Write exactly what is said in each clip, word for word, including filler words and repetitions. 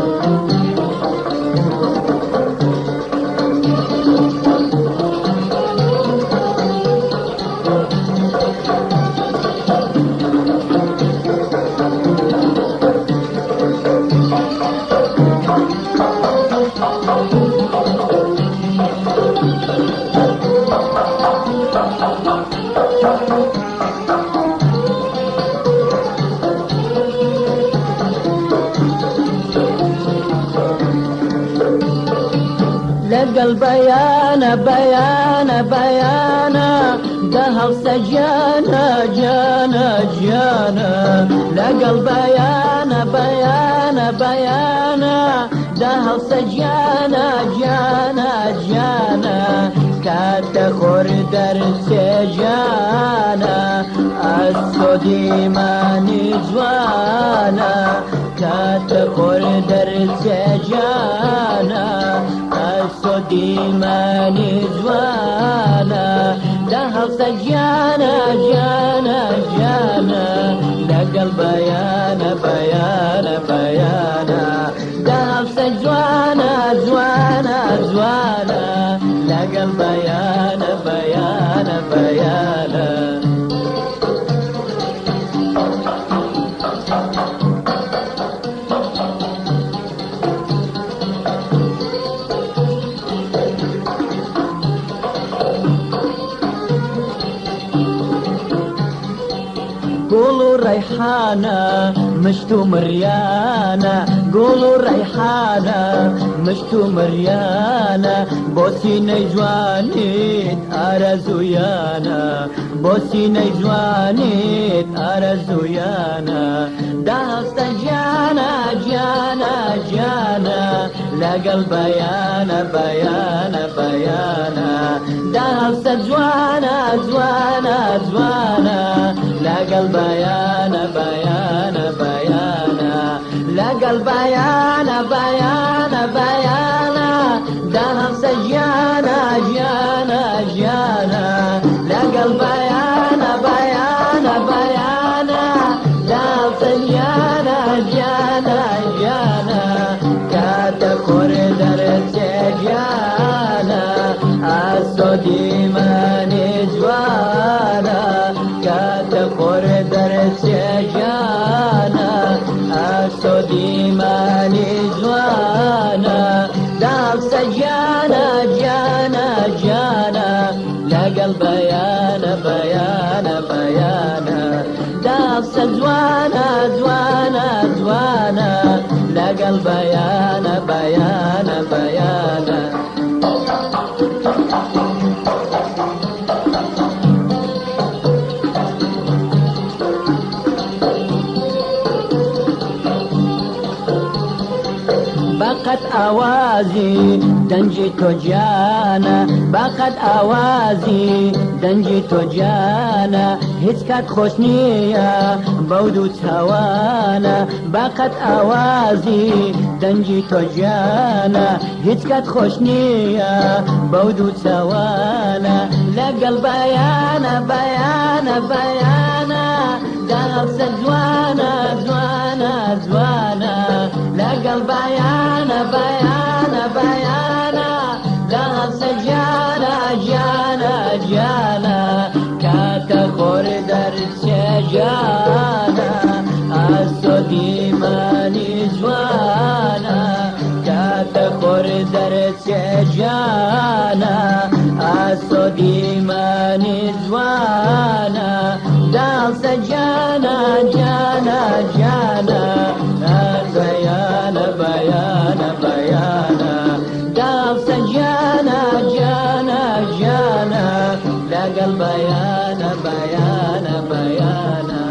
لقى البيانة بيانة بيانة دهر سجانا جانا جانا لقى البيانة بيانة بيانة دهر سجانا جانا جانا كات خردر سجانا السودي ما نجوانا كات خردر سجانا السودي ما نجوانا دهر سجانا جانا جانا لقى البيانة بيانة بيانة دهر سجوانا زوانا زوانا لقى البيانة بيانة بيانة قولوا ريحانة مشتو مريانة قولوا ريحانة مشتو مريانة بوسي نجوانيت أرزويانا بوسي نجوانيت أرزويانا دهست جانا جانا جانا لقى البيانة بيانة بيانة دهست جوانا جوانا جوانا لقى البيانة بيانة بيانة لقى البيانة بيانة بيانة دهر سجانا جانا جانا لقى البيانة بيانة بيانة دهر سجانا جانا جانا كات خردر سجانا السودي ما نجوانا كات خردر سجانا السودي ما نجوانا دار سجانا جانا جانا لقى البيانة بيانة بيانة دار سجوانا زوانا زوانا لقى البيانة بيانة بيانة بقت اوازي دنجي توجانا بقت اوازي دنجي توجانا هيच كات خوشنية بودو توانا بقت اوازي دنجي توجانا هيच كات خوشنية بودو توانا لقى البيانة بيانة بيانة دهر زوانا زوانا زوانا لقى البيانة بيانة بيانة دهر سجانا جانا جانا كات خردر سجانا السودي ما نجوانا كات خردر سجانا السودي ما نجوانا دار سجانا جانا جانا بيانا بيانا بيانا دار سجانا جانا جانا لقى البيانا بيانا بيانا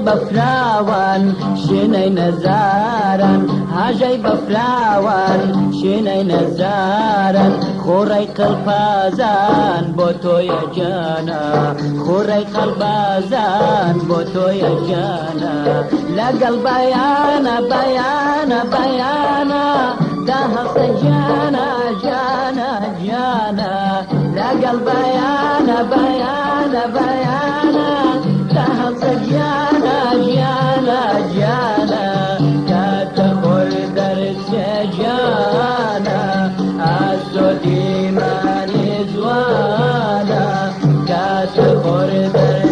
بفراوان شینەی نەزاران هاژەی بەفراوان شینەی نەزاران خوڕەی قەڵپازان بۆ تۆیە جانە خوڕەی قەڵبازان بۆ تۆیە جانە لەگەڵ بەیانە بەیانە بەیانە دا هەڵسە جانە جانە جانە لەگەڵ بەیانە بەیانە بەیانە دا هەڵسە جانە جانە جانە کاتە خۆر دەرچێ جانە ئەسۆ دیمانی جوانە کاتە خۆر دەرچێ